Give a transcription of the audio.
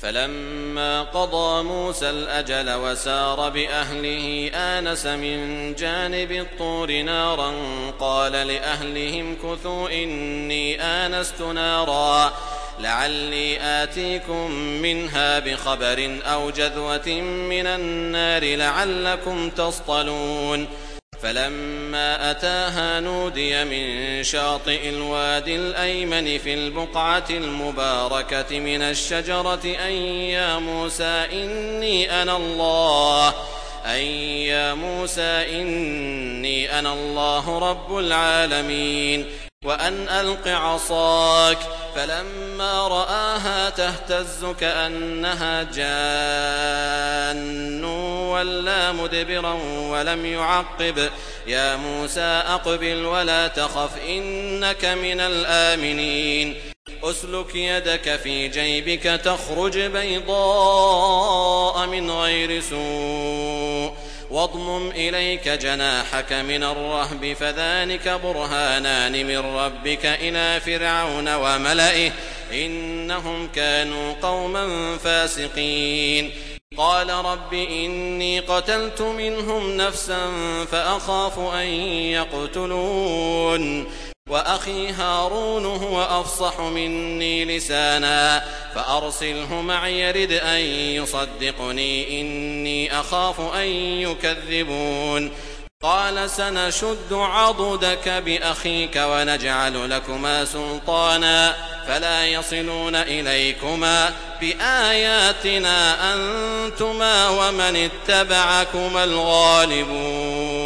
فلما قضى موسى الأجل وسار بأهله آنس من جانب الطور نارا قال لأهلهم كثوا إني آنست نارا لعلي آتيكم منها بخبر أو جذوة من النار لعلكم تصطلون فلما أتاها نودي من شاطئ الوادي الأيمن في البقعة المباركة من الشجرة أن يا موسى إني أنا الله رب العالمين وأن ألق عصاك فلما رآها تهتز كأنها جان ولا مدبرا ولم يعقب يا موسى أقبل ولا تخف إنك من الآمنين أسلك يدك في جيبك تخرج بيضاء من غير سوء واضمم إليك جناحك من الرهب فذلك برهانان من ربك إلى فرعون وملئه إنهم كانوا قوما فاسقين قال رب إني قتلت منهم نفسا فأخاف أن يقتلون وأخي هارون هو أفصح مني لسانا فأرسله معي يرد أن يصدقني إني أخاف أن يكذبون قال سنشد عضدك بأخيك ونجعل لكما سلطانا فلا يصلون إليكما بآياتنا أنتما ومن اتبعكما الغالبون